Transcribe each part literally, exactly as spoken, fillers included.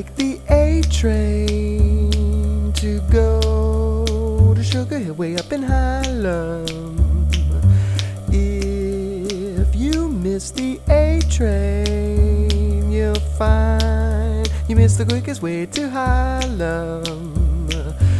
take the A train to go to Sugar Hill way up in Harlem. If you miss the A train, you'll find you missed the quickest way to Harlem.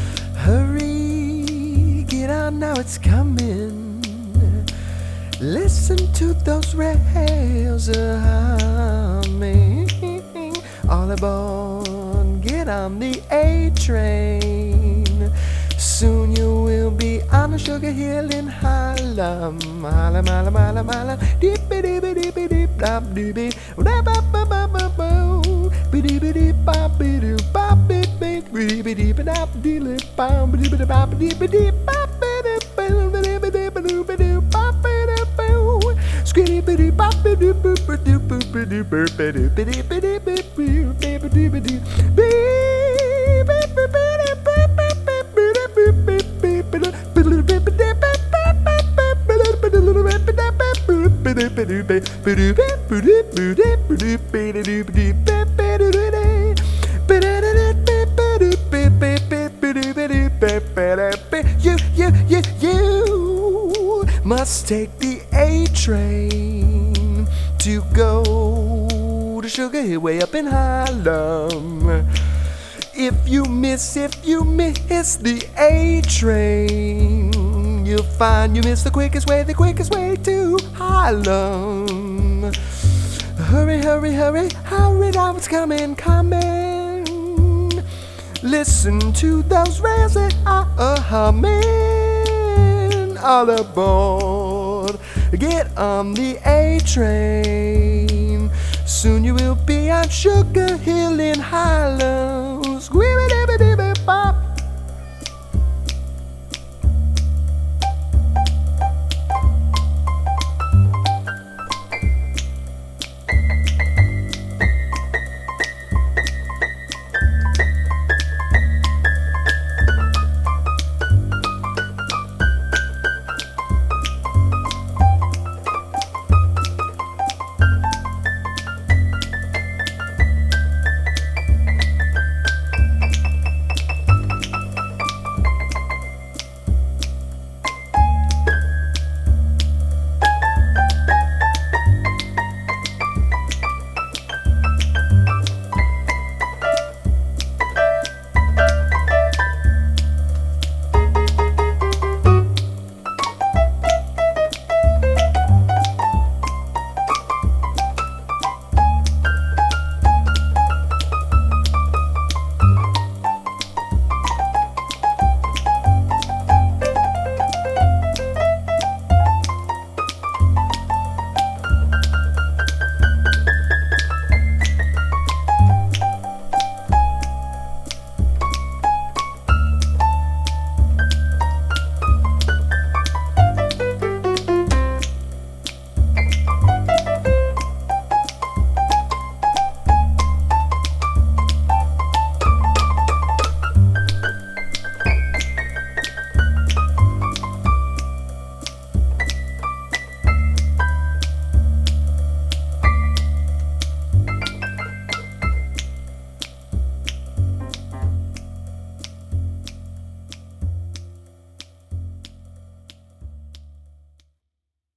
Hurry, get on now, it's coming. Listen to those rails a humming. All aboard, get on the A train. Soon you will be on the Sugar Hill in Harlem. Harlem, Harlem, Harlem, Harlem. Deep, deep, deep, deep, deep, deep, deep, deep. Ba ba ba ba ba ba. Ba dee ba dee ba ba doo ba ba ba. Ba dee ba dee ba da ba dee ba ba. Ba dee ba da ba ba dee ba dee ba ba da ba. Ba dee ba dee ba doo ba doo ba ba da ba. Skitty ba dee ba ba doo ba ba doo ba ba doo ba ba doo ba dee ba dee ba doo ba dee ba doo. Ba ba ba ba da ba ba ba ba da ba ba ba da. Ba da ba ba da ba ba ba ba ba da ba da ba ba da ba ba ba da ba doo ba ba doo ba ba doo ba doo ba doo ba da doo ba doo ba ba doo da da. Ba da da da ba ba doo ba ba ba ba doo ba doo ba ba da ba. You you you you must take the A train to go to Sugar Hill way up in Harlem. If you miss, if you miss the A train, you'll find you miss the quickest way, the quickest way to Harlem. Hurry, hurry, hurry, hurry now, it's coming, coming. Listen to those rails that are a humming. All aboard, get on the A train. Soon you will be on Sugar Hill in Harlem.